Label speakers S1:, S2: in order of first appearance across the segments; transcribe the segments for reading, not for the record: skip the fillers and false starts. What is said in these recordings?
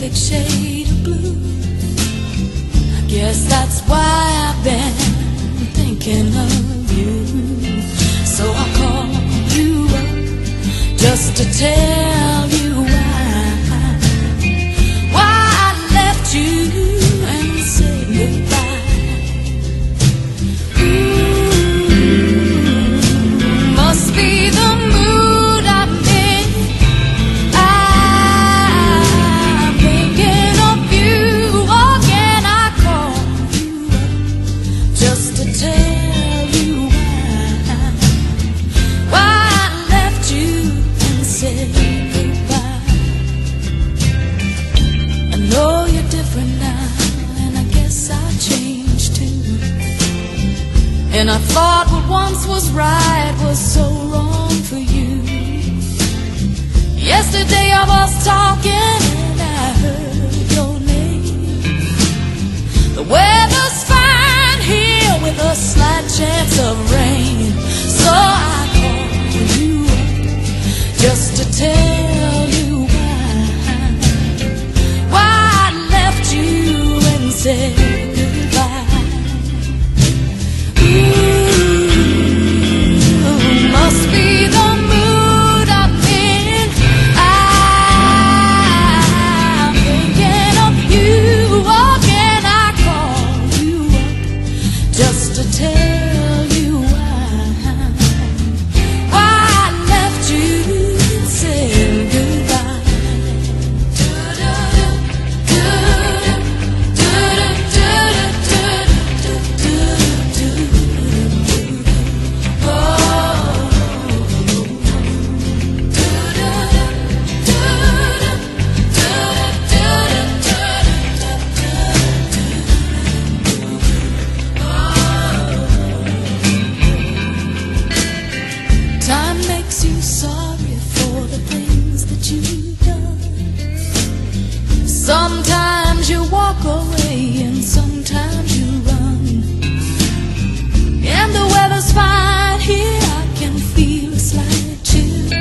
S1: perfect shade of blue. I guess that's why I've been thinking of you. So I call you up just to tell you why I left you and said goodbye. Ooh, must be the mood I'm in. I'm thinking of you again. I call you up just to tell you why I left you and said goodbye. I know you're different now, and I guess I changed too. And I thought what once was right was so wrong for you. Yesterday I was talking and I heard your name. The weather's fine here with a slight chance of rain. So I called you up just to tell you why I left you and said goodbye. Ooh, must be the mood I'm in. I'm thinking of you again. I call you up just to tell you why I left you and said goodbye. Time makes you sorry for the things that you've done. Sometimes you walk away and sometimes you run. And the weather's fine here, I can feel a slight chill.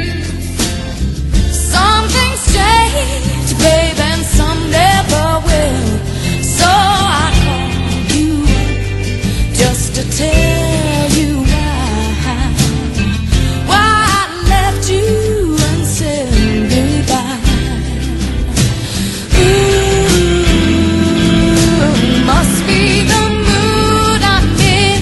S1: Some things change, babe, and some never will. So I call you up just to tell you why I left you and said goodbye. Ooh, must be the mood I'm in.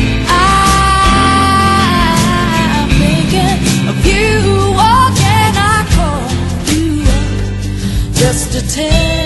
S1: I'm thinking of you again. I call you up just to tell